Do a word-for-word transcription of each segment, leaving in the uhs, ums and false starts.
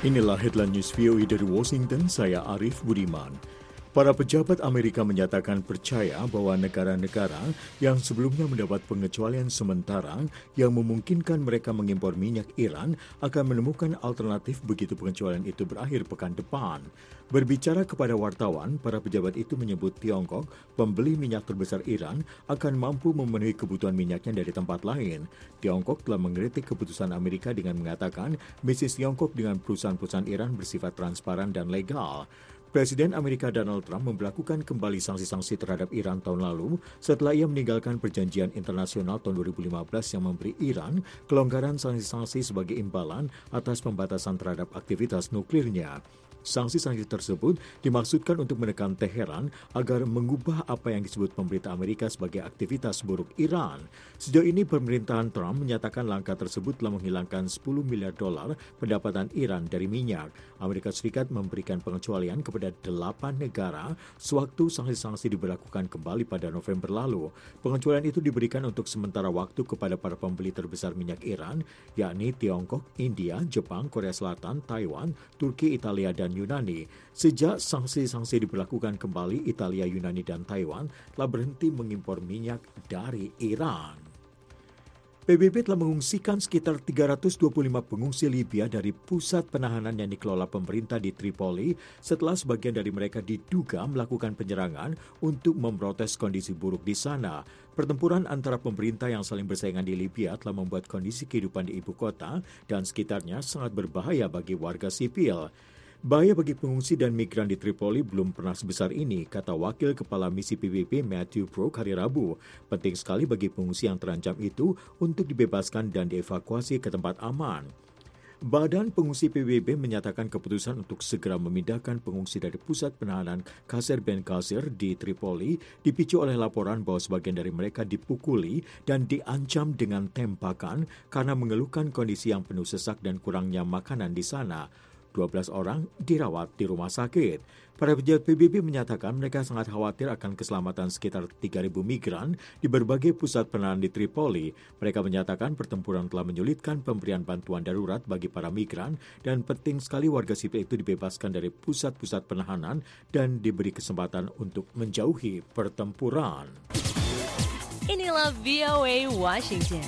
Inilah headline news V O A dari Washington, saya Arif Budiman. Para pejabat Amerika menyatakan percaya bahwa negara-negara yang sebelumnya mendapat pengecualian sementara yang memungkinkan mereka mengimpor minyak Iran akan menemukan alternatif begitu pengecualian itu berakhir pekan depan. Berbicara kepada wartawan, para pejabat itu menyebut Tiongkok, pembeli minyak terbesar Iran, akan mampu memenuhi kebutuhan minyaknya dari tempat lain. Tiongkok telah mengkritik keputusan Amerika dengan mengatakan bisnis Tiongkok dengan perusahaan-perusahaan Iran bersifat transparan dan legal. Presiden Amerika Donald Trump memberlakukan kembali sanksi-sanksi terhadap Iran tahun lalu setelah ia meninggalkan perjanjian internasional tahun dua ribu lima belas yang memberi Iran kelonggaran sanksi-sanksi sebagai imbalan atas pembatasan terhadap aktivitas nuklirnya. Sanksi-sanksi tersebut dimaksudkan untuk menekan Teheran agar mengubah apa yang disebut pemerintah Amerika sebagai aktivitas buruk Iran. Sejauh ini pemerintahan Trump menyatakan langkah tersebut telah menghilangkan sepuluh miliar dolar pendapatan Iran dari minyak. Amerika Serikat memberikan pengecualian kepada delapan negara sewaktu sanksi-sanksi diberlakukan kembali pada November lalu. Pengecualian itu diberikan untuk sementara waktu kepada para pembeli terbesar minyak Iran, yakni Tiongkok, India, Jepang, Korea Selatan, Taiwan, Turki, Italia, dan Yunani. Sejak sanksi-sanksi diberlakukan kembali, Italia, Yunani, dan Taiwan telah berhenti mengimpor minyak dari Iran. P B B telah mengungsikan sekitar tiga ratus dua puluh lima pengungsi Libya dari pusat penahanan yang dikelola pemerintah di Tripoli setelah sebagian dari mereka diduga melakukan penyerangan untuk memprotes kondisi buruk di sana. Pertempuran antara pemerintah yang saling bersaingan di Libya telah membuat kondisi kehidupan di ibu kota dan sekitarnya sangat berbahaya bagi warga sipil. Bahaya bagi pengungsi dan migran di Tripoli belum pernah sebesar ini, kata Wakil Kepala Misi P B B Matthew Brook hari Rabu. Penting sekali bagi pengungsi yang terancam itu untuk dibebaskan dan dievakuasi ke tempat aman. Badan Pengungsi P B B menyatakan keputusan untuk segera memindahkan pengungsi dari pusat penahanan Qasr Ben Qasr di Tripoli dipicu oleh laporan bahwa sebagian dari mereka dipukuli dan diancam dengan tembakan karena mengeluhkan kondisi yang penuh sesak dan kurangnya makanan di sana. dua belas orang dirawat di rumah sakit. Para pejabat P B B menyatakan mereka sangat khawatir akan keselamatan sekitar tiga ribu migran di berbagai pusat penahanan di Tripoli. Mereka menyatakan pertempuran telah menyulitkan pemberian bantuan darurat bagi para migran dan penting sekali warga sipil itu dibebaskan dari pusat-pusat penahanan dan diberi kesempatan untuk menjauhi pertempuran. Inilah V O A Washington.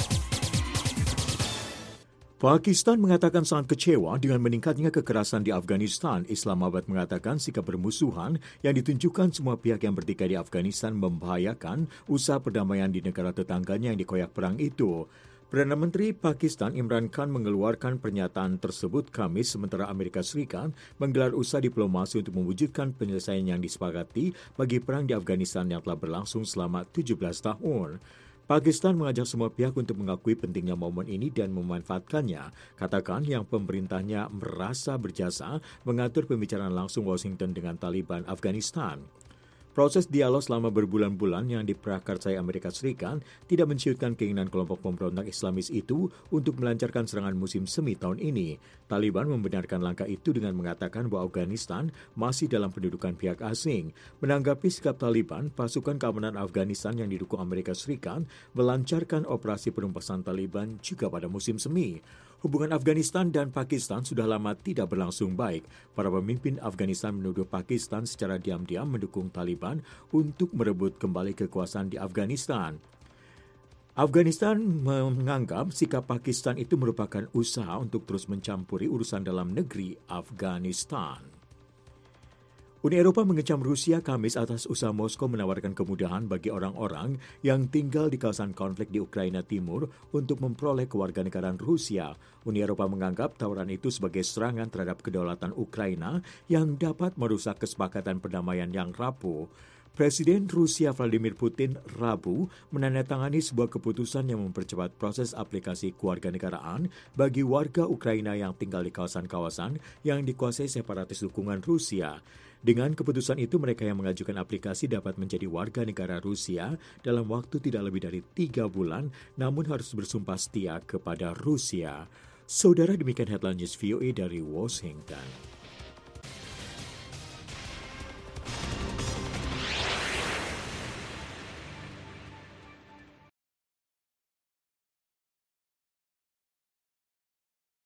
Pakistan mengatakan sangat kecewa dengan meningkatnya kekerasan di Afghanistan. Islamabad mengatakan sikap bermusuhan yang ditunjukkan semua pihak yang bertikai di Afghanistan membahayakan usaha perdamaian di negara tetangganya yang dikoyak perang itu. Perdana Menteri Pakistan Imran Khan mengeluarkan pernyataan tersebut Kamis sementara Amerika Serikat menggelar usaha diplomasi untuk mewujudkan penyelesaian yang disepakati bagi perang di Afghanistan yang telah berlangsung selama tujuh belas tahun. Pakistan mengajak semua pihak untuk mengakui pentingnya momen ini dan memanfaatkannya. Katakan yang pemerintahnya merasa berjasa mengatur pembicaraan langsung Washington dengan Taliban Afghanistan. Proses dialog selama berbulan-bulan yang diprakarsai Amerika Serikat tidak menciutkan keinginan kelompok pemberontak Islamis itu untuk melancarkan serangan musim semi tahun ini. Taliban membenarkan langkah itu dengan mengatakan bahwa Afghanistan masih dalam pendudukan pihak asing. Menanggapi sikap Taliban, pasukan keamanan Afghanistan yang didukung Amerika Serikat melancarkan operasi penumpasan Taliban juga pada musim semi. Hubungan Afghanistan dan Pakistan sudah lama tidak berlangsung baik. Para pemimpin Afghanistan menuduh Pakistan secara diam-diam mendukung Taliban untuk merebut kembali kekuasaan di Afghanistan. Afghanistan menganggap sikap Pakistan itu merupakan usaha untuk terus mencampuri urusan dalam negeri Afghanistan. Uni Eropa mengecam Rusia Kamis atas usaha Moskow menawarkan kemudahan bagi orang-orang yang tinggal di kawasan konflik di Ukraina Timur untuk memperoleh kewarganegaraan Rusia. Uni Eropa menganggap tawaran itu sebagai serangan terhadap kedaulatan Ukraina yang dapat merusak kesepakatan perdamaian yang rapuh. Presiden Rusia Vladimir Putin Rabu menandatangani sebuah keputusan yang mempercepat proses aplikasi kewarganegaraan bagi warga Ukraina yang tinggal di kawasan-kawasan yang dikuasai separatis dukungan Rusia. Dengan keputusan itu, mereka yang mengajukan aplikasi dapat menjadi warga negara Rusia dalam waktu tidak lebih dari tiga bulan, namun harus bersumpah setia kepada Rusia. Saudara, demikian headline news V O A dari Washington.